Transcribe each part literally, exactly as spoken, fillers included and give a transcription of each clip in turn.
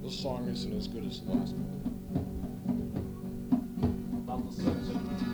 the song isn't as good as the last one. About the sunset.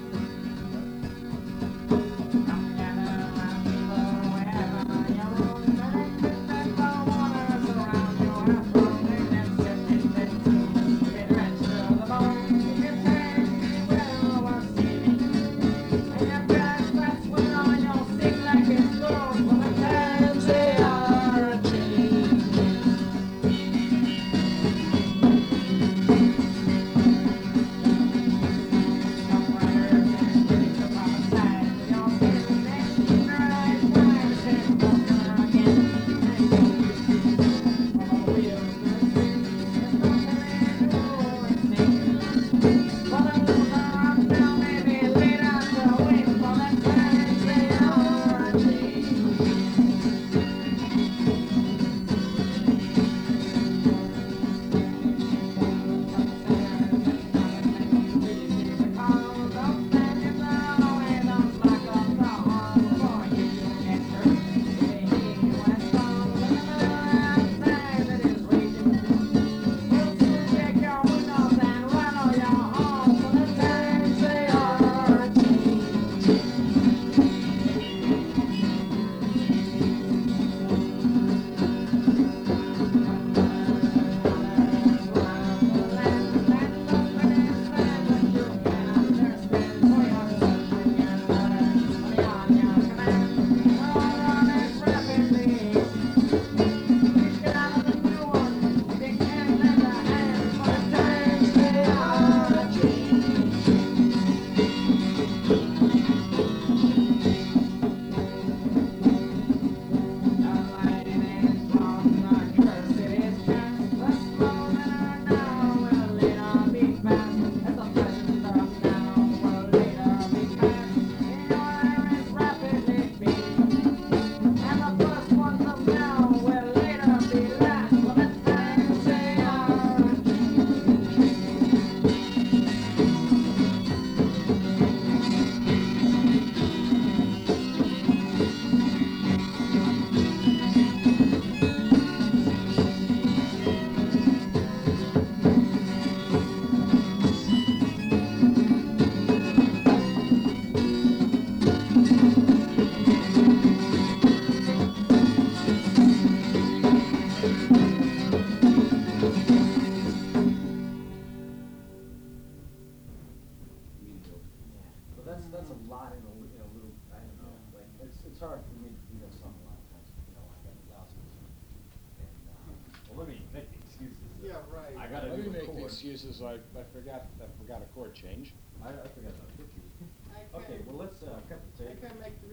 That's that's a lot in a, li- in a little. I don't know. Like it's it's hard for me to do that song a lot of times. You know, I got lousy and uh, Well, let me make the excuses. Yeah, right. I gotta Let do me a make the chord. excuses, I, I forgot, I forgot a chord change. I, I forgot about fifty. I Okay, can- well, let's, uh, cut the I tape. can make